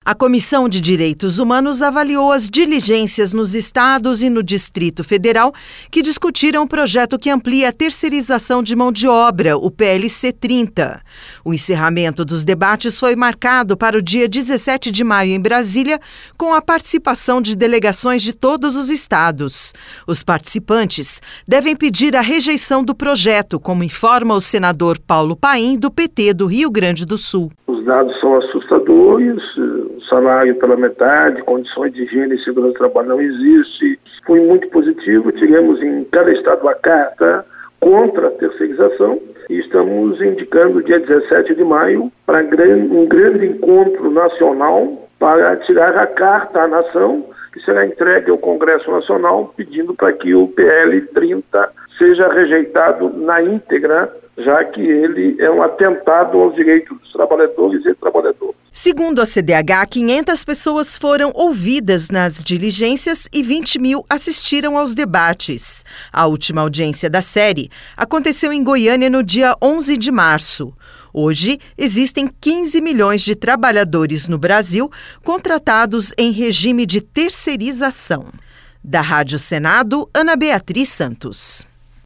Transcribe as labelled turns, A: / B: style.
A: A Comissão de Direitos Humanos avaliou as diligências nos estados e no Distrito Federal que discutiram o projeto que amplia a terceirização de mão de obra, o PLC 30. O encerramento dos debates foi marcado para o dia 17 de maio em Brasília, com a participação de delegações de todos os estados. Os participantes devem pedir a rejeição do projeto, como informa o senador Paulo Paim, do PT do Rio Grande do Sul.
B: Os dados são assustadores, salário pela metade, condições de higiene e segurança do trabalho não existe. Foi muito positivo, tivemos em cada estado a carta contra a terceirização e estamos indicando o dia 17 de maio para um grande encontro nacional para tirar a carta à nação, que será entregue ao Congresso Nacional, pedindo para que o PL 30 seja rejeitado na íntegra, já que ele é um atentado aos direitos dos trabalhadores e trabalhadoras.
A: Segundo a CDH, 500 pessoas foram ouvidas nas diligências e 20 mil assistiram aos debates. A última audiência da série aconteceu em Goiânia no dia 11 de março. Hoje, existem 15 milhões de trabalhadores no Brasil contratados em regime de terceirização. Da Rádio Senado, Ana Beatriz Santos.